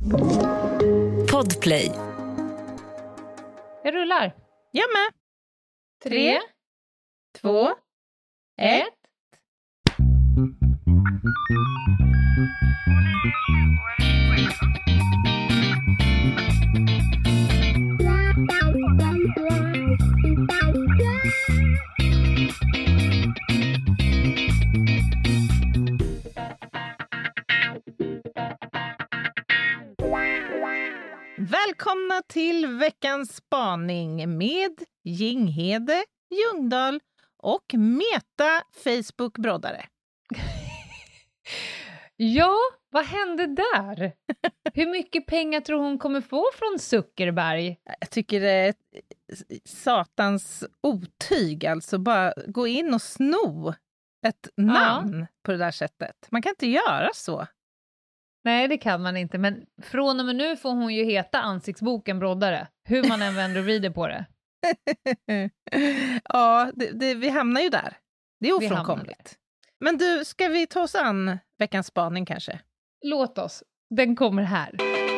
Podplay. Jag rullar. Jag med. 3, 2, 1. Välkomna till veckans spaning med Jinghede, Ljungdahl och Meta Facebook-broddare. Ja, vad hände där? Hur mycket pengar tror hon kommer få från Zuckerberg? Jag tycker det är satans otyg, alltså bara gå in och sno ett namn på det där sättet. Man kan inte göra så. Nej, det kan man inte, men från och med nu får hon ju heta Ansiktsboken broddare, hur man än vänder och vrider på det. Ja, vi hamnar ju där. Det är ofrånkomligt. Men du, ska vi ta oss an veckans spaning kanske? Låt oss, den kommer här.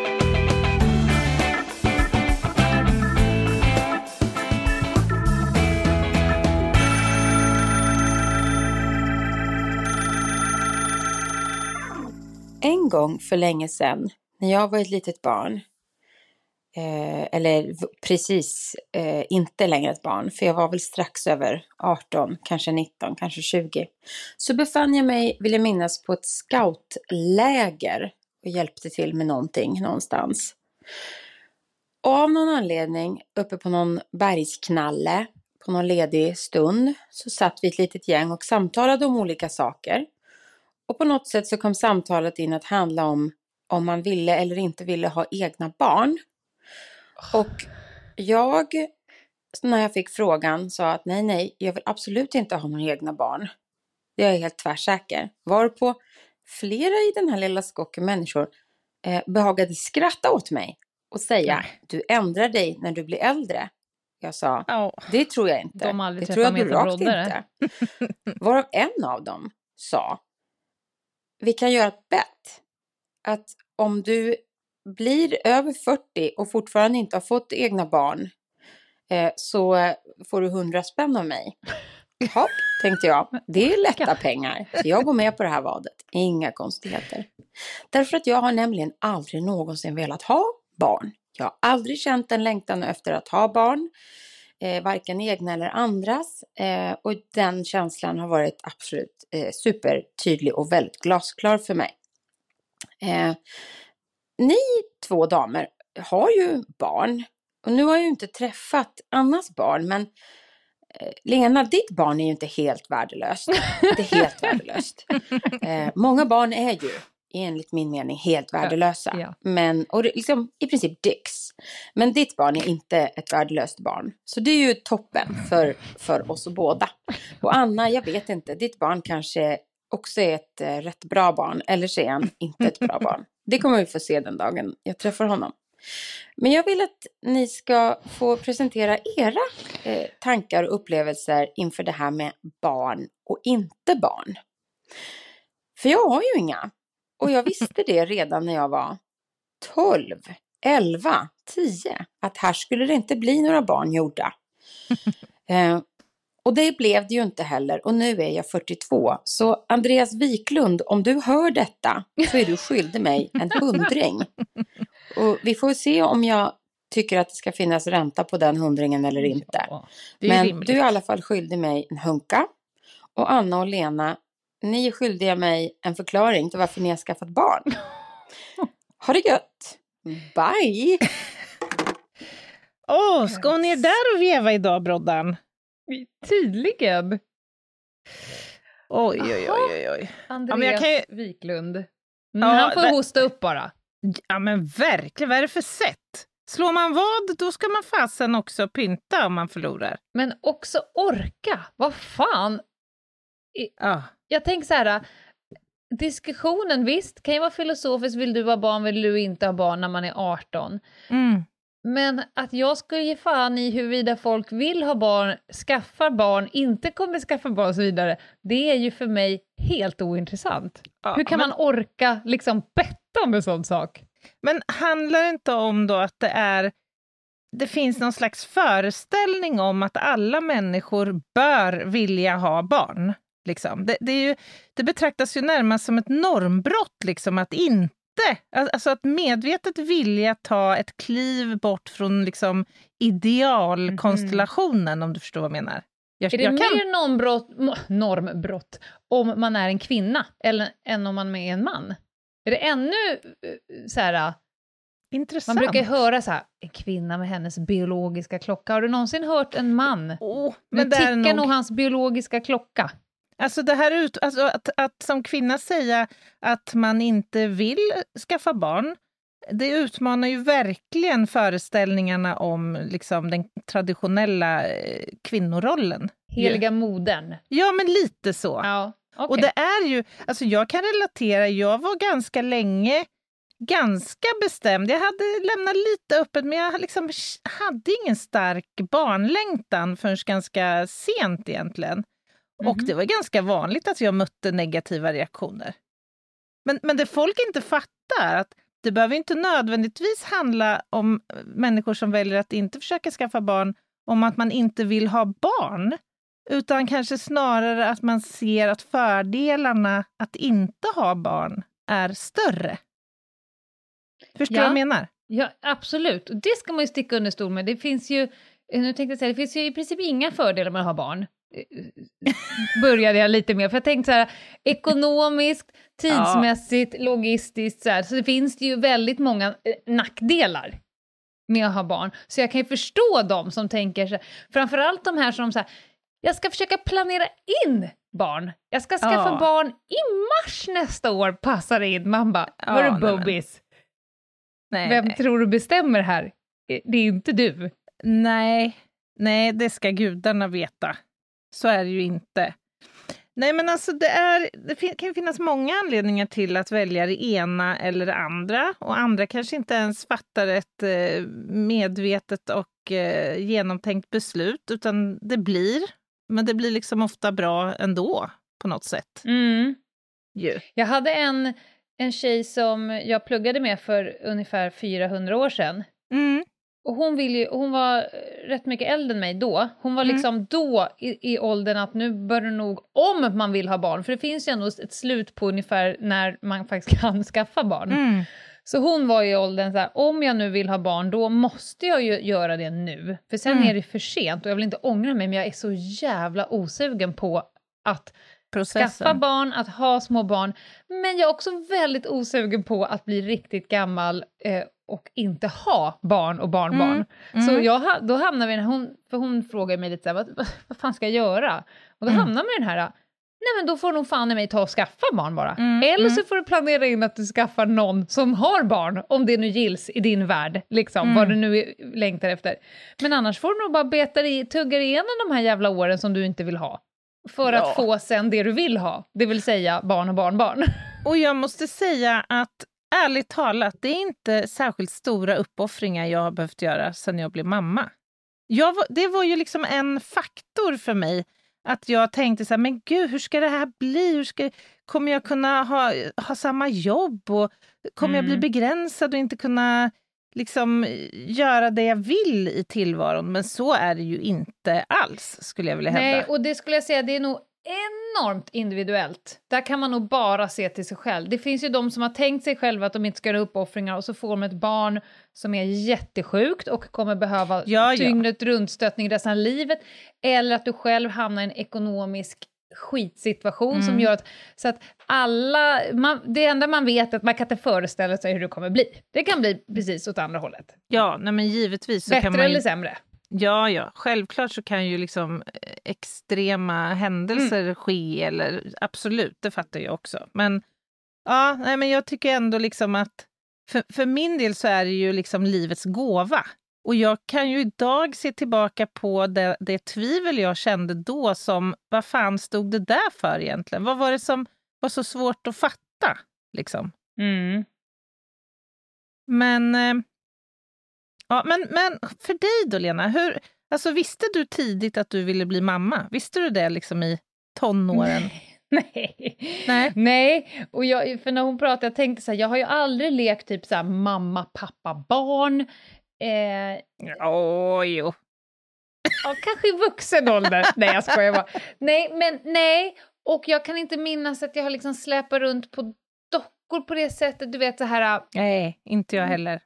En gång för länge sedan, när jag var ett litet barn, eller precis inte längre ett barn, för jag var väl strax över 18, kanske 19, kanske 20, så befann jag mig, vill jag minnas, på ett scoutläger och hjälpte till med någonting någonstans. Och av någon anledning, uppe på någon bergsknalle, på någon ledig stund, så satt vi ett litet gäng och samtalade om olika saker. Och på något sätt så kom samtalet in att handla om man ville eller inte ville ha egna barn. Och jag, när jag fick frågan, sa att nej, jag vill absolut inte ha några egna barn. Det är jag helt tvärsäker. Varpå flera i den här lilla skocken människor behagade skratta åt mig och säga, du ändrar dig när du blir äldre. Jag sa, det tror jag inte. Det tror jag rakt inte. Varav en av dem sa, vi kan göra ett bett. Att om du blir över 40 och fortfarande inte har fått egna barn, så får du 100 spänn av mig. Hopp, tänkte jag. Det är lätta pengar. Så jag går med på det här vadet. Inga konstigheter. Därför att jag har nämligen aldrig någonsin velat ha barn. Jag har aldrig känt en längtan efter att ha barn. Varken egna eller andras. Och den känslan har varit absolut supertydlig och väldigt glasklar för mig. Ni två damer har ju barn. Och nu har jag ju inte träffat Annas barn. Men Lena, ditt barn är ju inte helt värdelöst. Inte helt värdelöst. Många barn är ju enligt min mening helt värdelösa. Ja. Men, och liksom i princip dicks. Men ditt barn är inte ett värdelöst barn. Så det är ju toppen för oss båda. Och Anna, jag vet inte. Ditt barn kanske också är ett rätt bra barn. Eller så är han inte ett bra barn. Det kommer vi få se den dagen jag träffar honom. Men jag vill att ni ska få presentera era tankar och upplevelser inför det här med barn och inte barn. För jag har ju inga. Och jag visste det redan när jag var 12, 11, 10. Att här skulle det inte bli några barn gjorda. Och det blev det ju inte heller. Och nu är jag 42. Så Andreas Wiklund, om du hör detta så är du skyldig mig en 100. Och vi får se om jag tycker att det ska finnas ränta på den 100 eller inte. Ja, men rimligt. du är i alla fall skyldig mig en hunka. Och Anna och Lena, ni är skyldiga mig en förklaring till varför ni har skaffat barn. Ha det gött. Bye! Ska hon ner där och veva idag, broddan? Tydligen. Oj. Andreas Ja, Wiklund. Ja, Han får hosta upp bara. Ja, men verkligen. Vad är det för sätt? Slår man vad, då ska man fasen också pynta om man förlorar. Men också orka. Vad fan? Ja. Jag tänker så här. Diskussionen, visst, kan ju vara filosofisk. Vill du ha barn, vill du inte ha barn när man är 18? Men att jag ska ge fan i huruvida folk vill ha barn, skaffar barn, inte kommer skaffa barn och så vidare. Det är ju för mig helt ointressant. Ja, hur kan man orka liksom betta om en sån sak? Men handlar det inte om då att det finns någon slags föreställning om att alla människor bör vilja ha barn? Liksom. Det betraktas ju närmast som ett normbrott liksom, att inte, alltså att medvetet vilja ta ett kliv bort från liksom idealkonstellationen, om du förstår vad jag menar. Är det mer normbrott om man är en kvinna än om man är en man? Är det ännu så här... Intressant. Man brukar höra så här, en kvinna med hennes biologiska klocka. Har du någonsin hört en man? Men det tickar nog hans biologiska klocka. Alltså det här att som kvinna säga att man inte vill skaffa barn, det utmanar ju verkligen föreställningarna om liksom den traditionella kvinnorollen. Heliga modern. Ja, men lite så. Ja, okay. Och det är ju, alltså jag kan relatera, jag var ganska länge ganska bestämd. Jag hade lämnat lite öppet, men jag liksom hade ingen stark barnlängtan förrän ganska sent egentligen. Och det var ganska vanligt att jag mötte negativa reaktioner. Men det folk inte fattar, att det behöver inte nödvändigtvis handla om människor som väljer att inte försöka skaffa barn, om att man inte vill ha barn, utan kanske snarare att man ser att fördelarna att inte ha barn är större. Förstår du vad jag menar? Ja, absolut. Och det ska man ju sticka under stol med. Det finns ju, det finns ju i princip inga fördelar med att ha barn. Började jag lite mer. För jag tänkte så här, ekonomiskt, tidsmässigt, logistiskt, så det finns det ju väldigt många nackdelar med att ha barn. Så jag kan ju förstå dem som tänker så här, framförallt de här som så här, jag ska försöka planera in barn. Jag ska skaffa barn i mars nästa år, passar in. Man bara, hörru bubbis. Vem tror du bestämmer här? Det är ju inte du. Nej, det ska gudarna veta. Så är det ju inte. Nej, men alltså det kan finnas många anledningar till att välja det ena eller det andra. Och andra kanske inte ens fattar ett medvetet och genomtänkt beslut, utan men det blir liksom ofta bra ändå på något sätt. Jag hade en tjej som jag pluggade med för ungefär 400 år sedan. Och hon var rätt mycket äldre än mig då. Hon var liksom då i åldern att nu bör det nog, om man vill ha barn. För det finns ju ändå ett slut på ungefär när man faktiskt kan skaffa barn. Så hon var i åldern så här, om jag nu vill ha barn, då måste jag ju göra det nu. För sen är det för sent och jag vill inte ångra mig, men jag är så jävla osugen på att skaffa barn, att ha små barn. Men jag är också väldigt osugen på att bli riktigt gammal och inte ha barn och barnbarn. Så då hamnar vi, för hon frågar mig lite så här, vad fan ska jag göra? Och då hamnar vi i den här, nej men då får nog fan i mig ta och skaffa barn bara. Eller så får du planera in att du skaffar någon som har barn, om det nu gills i din värld, liksom, vad du nu längtar efter. Men annars får du nog bara tugga igenom de här jävla åren som du inte vill ha. För att få sen det du vill ha, det vill säga barn och barnbarn. Och jag måste säga att ärligt talat, det är inte särskilt stora uppoffringar jag har behövt göra sedan jag blev mamma. Det var ju liksom en faktor för mig, att jag tänkte så här, men gud, hur ska det här bli? Kommer jag kunna ha samma jobb? Och kommer jag bli begränsad och inte kunna liksom göra det jag vill i tillvaron? Men så är det ju inte alls, skulle jag vilja hävda. Nej, och det skulle jag säga, det är nog enormt individuellt. Där kan man nog bara se till sig själv. Det finns ju de som har tänkt sig själva att de inte ska göra uppoffringar, och så får de ett barn som är jättesjukt och kommer behöva dygnet runtstöttning resten av livet. Eller att du själv hamnar i en ekonomisk skitsituation som gör att, så att det enda man vet är att man kan inte föreställa sig hur det kommer bli. Det kan bli precis åt andra hållet. Ja, nej, men givetvis så bättre kan man eller sämre. Ja, självklart så kan ju liksom extrema händelser ske, eller absolut, det fattar jag också. Men men jag tycker ändå liksom att för min del så är det ju liksom livets gåva. Och jag kan ju idag se tillbaka på det tvivel jag kände då, som vad fan stod det där för egentligen? Vad var det som var så svårt att fatta liksom? Men men för dig då, Lena, visste du tidigt att du ville bli mamma? Visste du det liksom i tonåren? Nej. Och för när hon pratade, jag tänkte så här, jag har ju aldrig lekt typ så här mamma, pappa, barn. Jo. Ja, kanske i vuxen ålder. Nej, jag skojar bara. Nej. Och jag kan inte minnas att jag har liksom släpat runt på dockor på det sättet. Du vet så här... Nej, inte jag heller.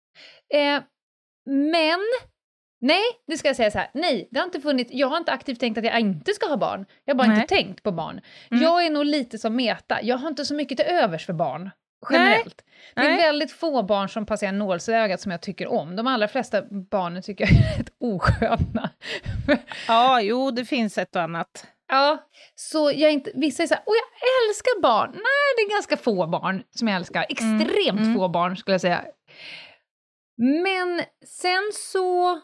Men... Nej, det ska jag säga så här. Nej, det har inte funnits. Jag har inte aktivt tänkt att jag inte ska ha barn. Jag har bara inte tänkt på barn. Jag är nog lite som Meta. Jag har inte så mycket till övers för barn. Generellt. Det är väldigt få barn som passerar nålsögat som jag tycker om. De allra flesta barnen tycker jag är rätt osköna. Ja, jo, det finns ett och annat. Ja, så vissa är så här, jag älskar barn. Nej, det är ganska få barn som jag älskar. Extremt få barn skulle jag säga. Men sen så...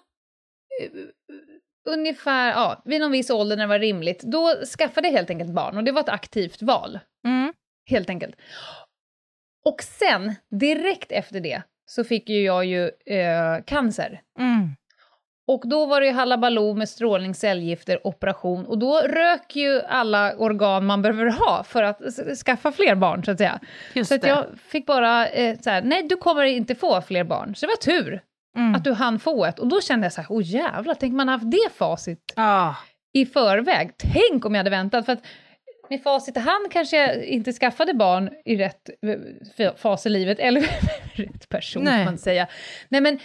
ungefär, vid någon viss ålder när det var rimligt, då skaffade jag helt enkelt barn. Och det var ett aktivt val. Helt enkelt. Och sen, direkt efter det, så fick jag ju cancer. Och då var det ju halabaloo med strålning, cellgifter, operation. Och då rök ju alla organ man behöver ha för att skaffa fler barn, så att säga. Så att jag fick bara så här, nej, du kommer inte få fler barn. Så det var tur att du hann få ett. Och då kände jag så här, jävlar, tänk man haft det facit i förväg. Tänk om jag hade väntat, för att med facit i hand kanske jag inte skaffade barn i rätt fas i livet, eller rätt person, kan man säga. Nej,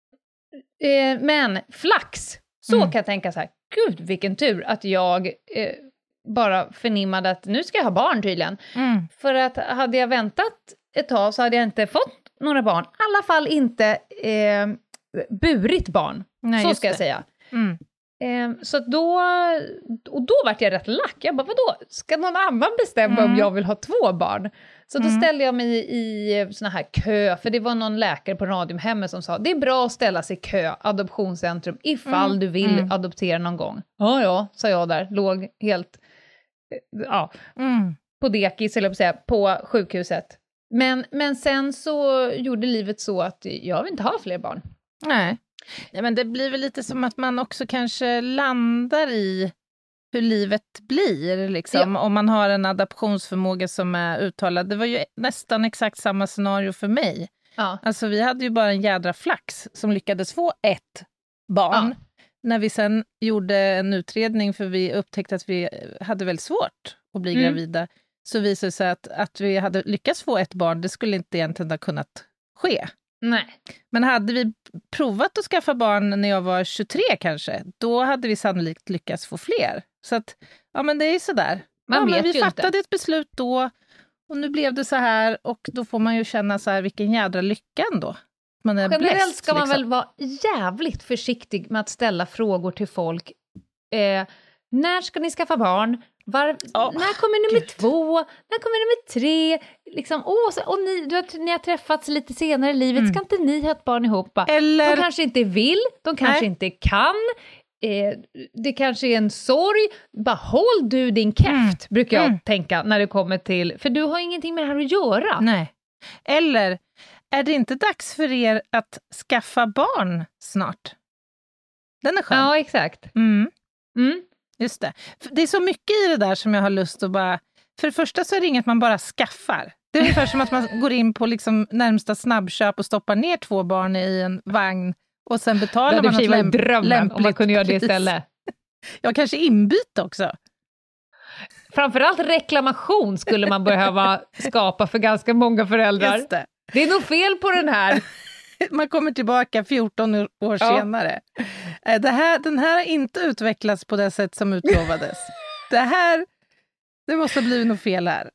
men flax, så kan jag tänka så här, gud vilken tur att jag bara förnimmade att nu ska jag ha barn tydligen. För att hade jag väntat ett tag så hade jag inte fått några barn. I alla fall inte burit barn, så ska jag säga. Så då vart jag rätt lack. Jag bara, vadå? Ska någon annan bestämma om jag vill ha 2 barn? Så då ställde jag mig i såna här kö, för det var någon läkare på Radiumhemmet som sa, det är bra att ställa sig i kö, adoptionscentrum, ifall du vill adoptera någon gång. Ja, sa jag där, låg helt på dekis, eller på sjukhuset. Men sen så gjorde livet så att jag vill inte ha fler barn. Nej, men det blir väl lite som att man också kanske landar i hur livet blir, liksom, om man har en adaptionsförmåga som är uttalad. Det var ju nästan exakt samma scenario för mig. Alltså vi hade ju bara en jädra flax som lyckades få ett barn. När vi sen gjorde en utredning, för vi upptäckte att vi hade väldigt svårt att bli gravida, så visade det sig att vi hade lyckats få ett barn, det skulle inte egentligen ha kunnat ske. Nej. Men hade vi provat att skaffa barn när jag var 23 kanske, då hade vi sannolikt lyckats få fler. Så att, men det är sådär. Men vi fattade ett beslut då, och nu blev det så här, och då får man ju känna så här, vilken jädra lycka ändå. Man är generellt ska man liksom väl vara jävligt försiktig med att ställa frågor till folk. När ska ni skaffa barn? När kommer nummer 2? När kommer nummer 3? Liksom, och ni har träffats lite senare i livet. Ska inte ni ha ett barn ihop? Eller... De kanske inte vill, de kanske inte kan. Det kanske är en sorg. Bara håll du din käft, brukar jag tänka när det kommer till... För du har ingenting med det här att göra. Nej. Eller, är det inte dags för er att skaffa barn snart? Den är skön. Ja, exakt. Just det. Det är så mycket i det där som jag har lust att bara... För det första så är det inget man bara skaffar. Det är ungefär som att man går in på liksom närmsta snabbköp och stoppar ner 2 barn i en vagn och sen betalar man något drömmen om man kunde göra det istället. Ja, kanske inbyte också. Framförallt reklamation skulle man behöva skapa för ganska många föräldrar. Just det. Det är nog fel på den här. Man kommer tillbaka 14 år senare. Den här har inte utvecklats på det sätt som utlovades. Det måste bli något fel här.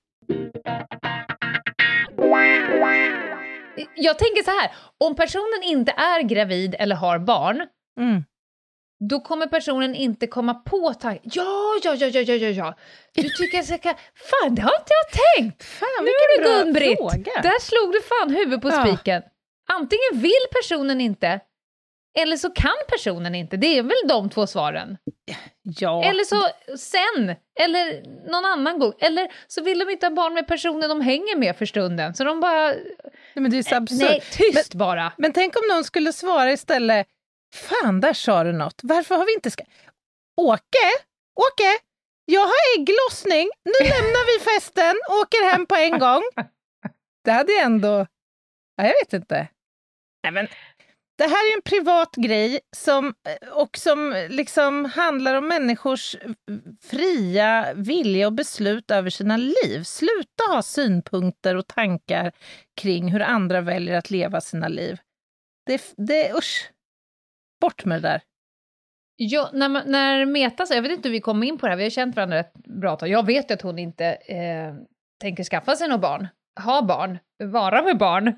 Jag tänker så här, om personen inte är gravid eller har barn, då kommer personen inte komma på Ja. Du tycker jag ska... Fan, det har inte jag tänkt. Fan, nu är det bra Gun-Britt. Fråga. Där slog du fan huvudet på spiken. Antingen vill personen inte, eller så kan personen inte. Det är väl de 2 svaren. Ja. Eller så sen, eller någon annan gång. Eller så vill de inte ha barn med personen de hänger med för stunden. Så de bara... Nej, men det är så absurd. Nej, tyst bara. Men tänk om någon skulle svara istället, fan, där sa du något. Varför har vi inte Åke, jag har ägglossning, nu lämnar vi festen, åker hem på en gång. Det hade jag ändå... Ja, jag vet inte. Nej, men det här är en privat grej som liksom handlar om människors fria vilja och beslut över sina liv. Sluta ha synpunkter och tankar kring hur andra väljer att leva sina liv. Usch. Bort med det där. Ja, när Meta, så jag vet inte hur vi kom in på det här, vi har känt varandra rätt bra tag. Jag vet att hon inte tänker skaffa sig något barn, ha barn, vara med barn.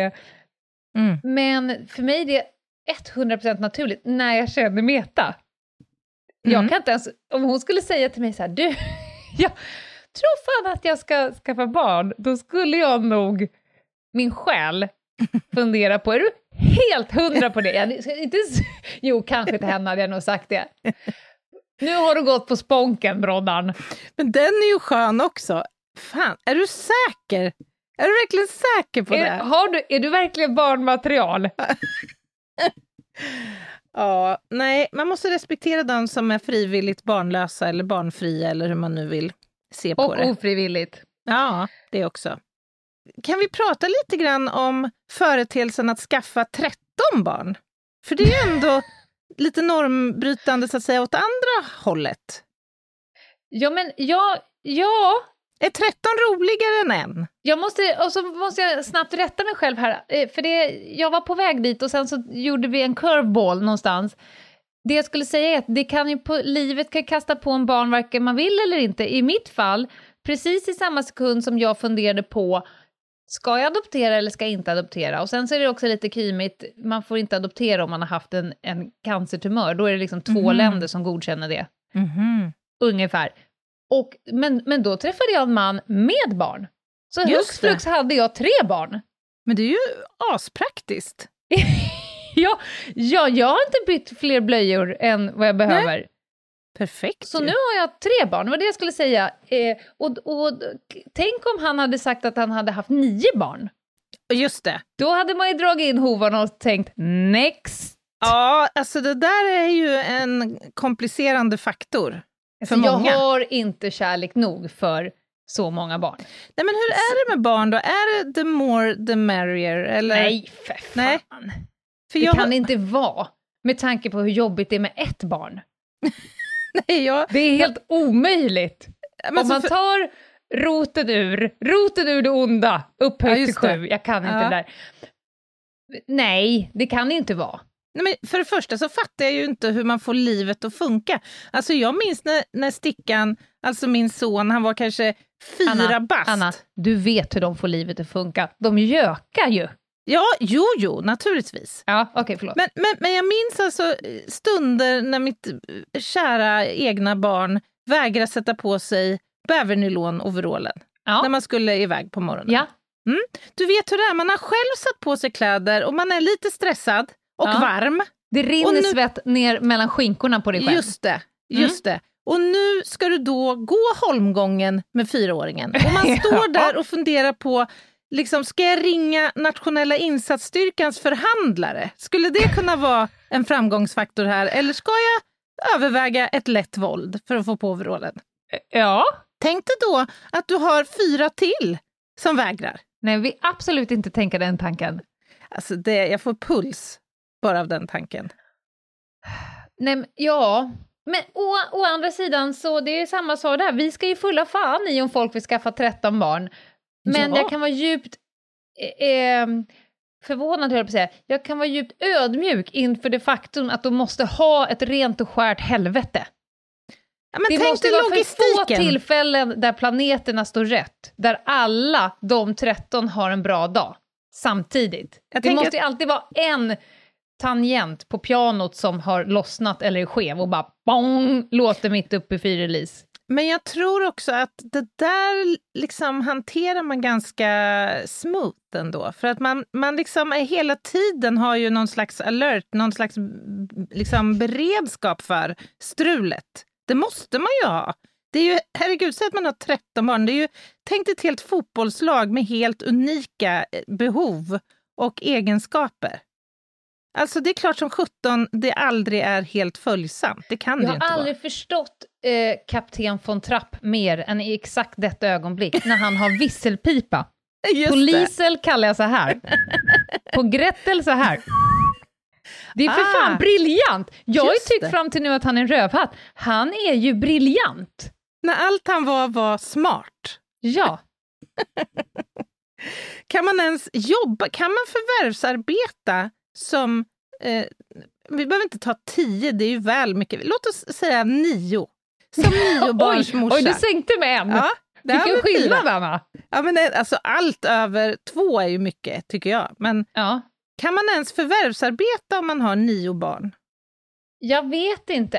Men för mig är det 100% naturligt när jag känner Meta. Jag kan inte ens, om hon skulle säga till mig så här, du, jag tror fan att jag ska skaffa barn, då skulle jag nog, min själ, fundera på, är du helt 100 på det? Jo, kanske till henne hade jag nog sagt det. Nu har du gått på sponken, broddan. Men den är ju skön också. Fan, är du säker? Är du verkligen säker på det? Är du verkligen barnmaterial? Ja, nej, man måste respektera de som är frivilligt barnlösa eller barnfria eller hur man nu vill se på det. Och ofrivilligt. Ja, det också. Kan vi prata lite grann om företeelsen att skaffa 13 barn? För det är ändå lite normbrytande så att säga åt andra hållet. Ja, men ja. Är 13 roligare än en? Och så måste jag snabbt rätta mig själv här. För jag var på väg dit och sen så gjorde vi en curveball någonstans. Det jag skulle säga är att livet kan kasta på en barn varken man vill eller inte. I mitt fall, precis i samma sekund som jag funderade på, ska jag adoptera eller ska jag inte adoptera? Och sen så är det också lite kymigt, man får inte adoptera om man har haft en cancertumör. Då är det liksom 2 länder som godkänner det. Ungefär. Men då träffade jag en man med barn. Så hux flux hade jag 3 barn. Men det är ju aspraktiskt. Ja, jag har inte bytt fler blöjor än vad jag behöver. Nej. Perfekt. Så nu har jag 3 barn, vad det jag skulle säga. Och tänk om han hade sagt att han hade haft 9 barn. Just det. Då hade man ju dragit in hovarna och tänkt, next. Ja, alltså det där är ju en komplicerande faktor. För många. Jag har inte kärlek nog för så många barn. Nej, men hur är det med barn då? Är det the more the merrier? Eller? Nej, för fan. Nej. För det kan inte vara, med tanke på hur jobbigt det är med ett barn. Nej, det är helt omöjligt. Men om man tar roten ur det onda, upphöjt till 7. Jag kan inte det där. Nej, det kan det inte vara. Nej, men för det första så fattar jag ju inte hur man får livet att funka. Alltså jag minns när Stickan, alltså min son, han var kanske 4 bast. Anna, du vet hur de får livet att funka. De gökar ju. Ja, jo, naturligtvis. Ja, okej, förlåt. Men jag minns alltså stunder när mitt kära egna barn vägrade sätta på sig bävernylon-overallen. Ja. När man skulle iväg på morgonen. Ja. Du vet hur det är, man har själv satt på sig kläder och man är lite stressad och varm. Det rinner svett ner mellan skinkorna på dig själv. Just det. Och nu ska du då gå holmgången med 4-åringen. Och man står där och funderar på, liksom, ska jag ringa nationella insatsstyrkans förhandlare? Skulle det kunna vara en framgångsfaktor här? Eller ska jag överväga ett lätt våld för att få på overallen? Ja. Tänk dig då att du har 4 till som vägrar. Nej, vi absolut inte tänka den tanken. Alltså jag får puls bara av den tanken. Nej, men å andra sidan så det är samma sak där. Vi ska ju fulla fan i om folk vill skaffa 13 barn. Men jag kan vara djupt förvånad, höll jag på att säga. Jag kan vara djupt ödmjuk inför det faktum att de måste ha ett rent och skärt helvete. Ja, men det måste vara för få tillfällen där planeterna står rätt. Där alla de 13 har en bra dag. Samtidigt. Det måste ju alltid vara en tangent på pianot som har lossnat eller är skev och bara bong, låter mitt uppe i fyrrelease. Men jag tror också att det där liksom hanterar man ganska smooth ändå. För att man liksom hela tiden har ju någon slags alert, någon slags liksom beredskap för strulet. Det måste man ju ha. Det är ju, herregud, så att man har 13 barn. Det är ju, tänk ett helt fotbollslag med helt unika behov och egenskaper. Alltså det är klart som 17 det aldrig är helt följsamt. Det kan det ju inte vara. Jag har aldrig förstått kapten von Trapp mer än i exakt detta ögonblick när han har visselpipa. Just på Liesel kallar jag så här. På Gretel så här. Det är för fan briljant. Jag har ju tyckt fram till nu att han är en rövhatt. Han är ju briljant. När allt han var smart. Ja. Kan man ens jobba? Kan man förvärvsarbeta som... vi behöver inte ta 10, det är ju väl mycket. Låt oss säga 9. Som 9 barns morsa. Oj, du sänkte med en. Ja, vilken skillnad, Anna. Ja, men alltså allt över 2 är ju mycket, tycker jag. Men kan man ens förvärvsarbeta om man har 9 barn? Jag vet inte.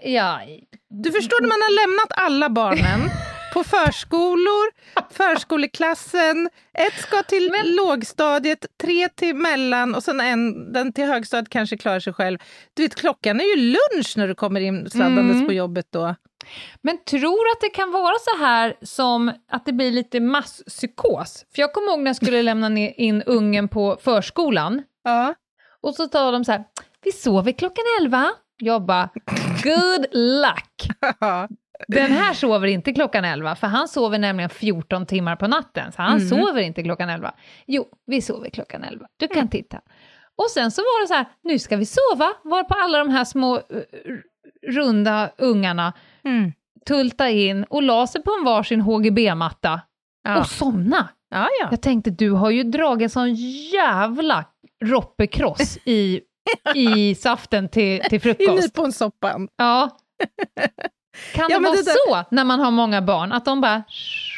Du förstår när man har lämnat alla barnen på förskolor, förskoleklassen, 1 ska till lågstadiet, 3 till mellan och sen den till högstadiet kanske klarar sig själv. Du vet, klockan är ju lunch när du kommer in sladdandes på jobbet då. Men tror att det kan vara så här som att det blir lite masspsykos? För jag kommer ihåg när jag skulle lämna in ungen på förskolan. Ja. Och så tar de så här, vi sover klockan 11. Jag bara, good luck. Den här sover inte klockan 11, för han sover nämligen 14 timmar på natten. Så han sover inte klockan 11. Jo, vi sover klockan 11. Du kan titta. Och sen så var det så här, nu ska vi sova. Var på alla de här små runda ungarna tulta in och la sig på en varsin HGB-matta och somna. Ja. Jag tänkte, du har ju dragit en sån jävla roppekross i saften till frukost. I nyponsoppan. Ja. Kan det vara så när man har många barn? Att de bara...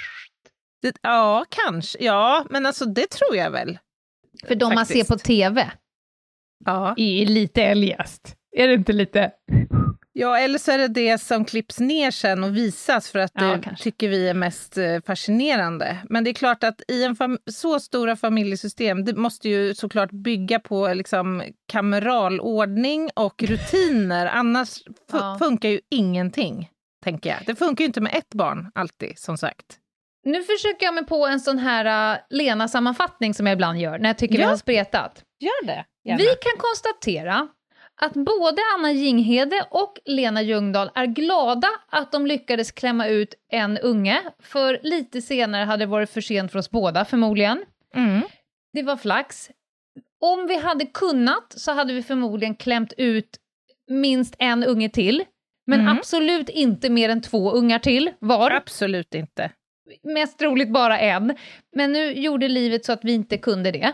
Ja, kanske. Ja, men alltså det tror jag väl. För de man ser på tv är lite eljest. Är det inte lite... Ja, eller så är det som klipps ner sen och visas för att det tycker vi är mest fascinerande. Men det är klart att i så stora familjesystem, det måste ju såklart bygga på liksom kameral ordning och rutiner. Annars funkar ju ingenting, tänker jag. Det funkar ju inte med 1 barn alltid, som sagt. Nu försöker jag mig på en sån här Lena-sammanfattning som jag ibland gör när jag tycker vi har spretat. Gör det. Gärna. Vi kan konstatera att både Anna Jinghede och Lena Ljungdahl är glada att de lyckades klämma ut en unge, för lite senare hade det varit för sent för oss båda förmodligen. Det var flax. Om vi hade kunnat så hade vi förmodligen klämt ut minst en unge till, men absolut inte mer än 2 ungar till var. Absolut inte. Mest troligt bara en. Men nu gjorde livet så att vi inte kunde det.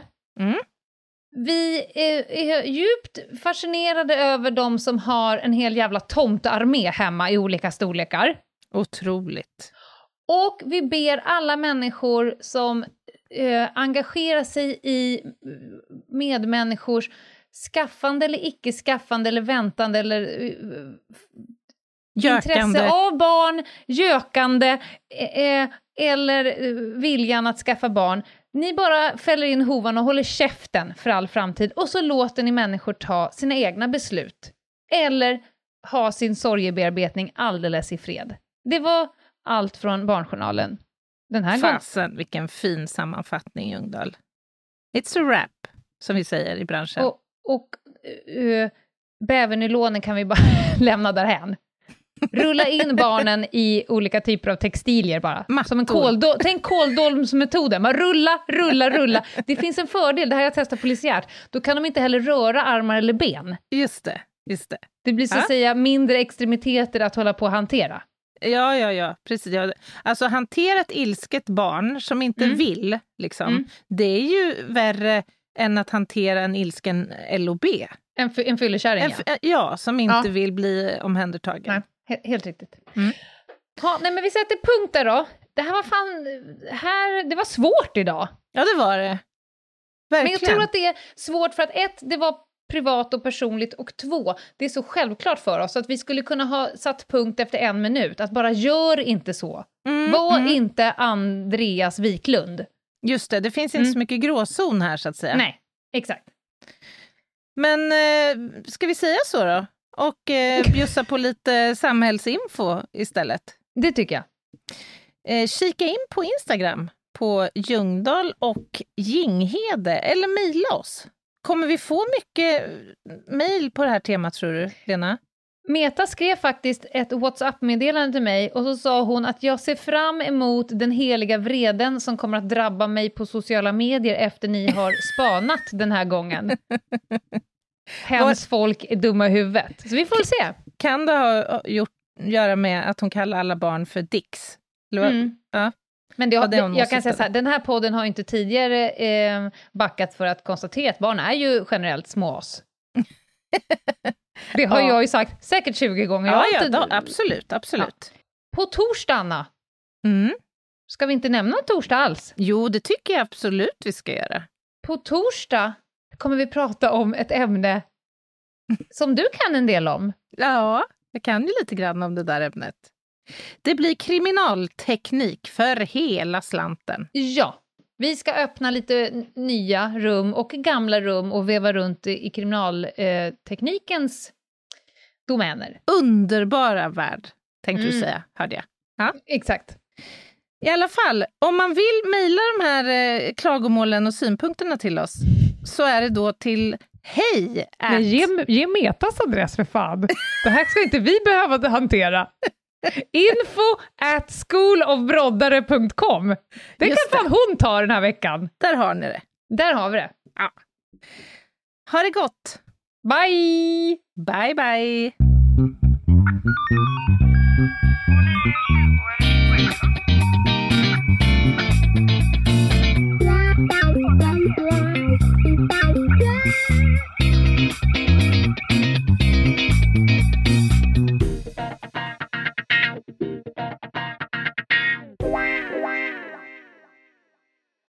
Vi är djupt fascinerade över de som har en hel jävla tomtarmé hemma i olika storlekar. Otroligt. Och vi ber alla människor som engagerar sig i medmänniskors skaffande eller icke-skaffande eller väntande eller intresse av barn, gökande eller viljan att skaffa barn. Ni bara fäller in hovan och håller käften för all framtid. Och så låter ni människor ta sina egna beslut. Eller ha sin sorgebearbetning alldeles i fred. Det var allt från Barnjournalen den här gången. Fasen, vilken fin sammanfattning, Ljungdahl. It's a wrap, som vi säger i branschen. Och bävernylonen kan vi bara lämna därhän. Rulla in barnen i olika typer av textilier bara. Som en tänk kåldolmsmetoden. Man rulla. Det finns en fördel, det här har jag testat polisiärt. Då kan de inte heller röra armar eller ben. Just det. Det blir så att säga mindre extremiteter att hålla på och hantera. Ja, precis. Alltså hantera ett ilsket barn som inte vill, liksom. Det är ju värre än att hantera en ilsken LOB. En fyllekärring, ja, som inte vill bli omhändertagen. Nej. Helt riktigt. Nej, men vi sätter punkt där då. Det här var det var svårt idag. Ja, det var det. Verkligen. Men jag tror att det är svårt för att 1, det var privat och personligt, och 2, det är så självklart för oss att vi skulle kunna ha satt punkt efter 1 minut. Att bara gör inte så. Var inte Andreas Wiklund. Just det finns inte så mycket gråzon här, så att säga. Nej, exakt. Men ska vi säga så då? Och bjussa på lite samhällsinfo istället. Det tycker jag. Kika in på Instagram på Ljungdahl och Jinghede, eller mejla oss. Kommer vi få mycket mejl på det här temat, tror du, Lena? Meta skrev faktiskt ett WhatsApp-meddelande till mig och så sa hon att jag ser fram emot den heliga vreden som kommer att drabba mig på sociala medier efter ni har spanat den här gången. Hennes folk är dumma i huvudet. Så vi får se. Kan det ha göra med att hon kallar alla barn för dicks? Ja. Men jag kan säga så här, den här podden har inte tidigare backat för att konstatera att barn är ju generellt smås. Det har jag ju sagt säkert 20 gånger. Absolut. Ja. På torsdag, Anna. Ska vi inte nämna torsdag alls? Jo, det tycker jag absolut vi ska göra. På torsdag kommer vi prata om ett ämne som du kan en del om. Ja, jag kan ju lite grann om det där ämnet. Det blir kriminalteknik för hela slanten. Ja, vi ska öppna lite nya rum och gamla rum och veva runt i kriminalteknikens domäner. Underbara värld, tänkte du säga, hörde jag. Ja? Exakt. I alla fall, om man vill mejla de här klagomålen och synpunkterna till oss så är det då till hej. Ge Metas adress för fan. Det här ska inte vi behöva hantera. info@schoolofbroddare.com. Det kan fan hon ta den här veckan. Där har ni det. Där har vi det. Ja. Ha det gott. Bye! Bye, bye.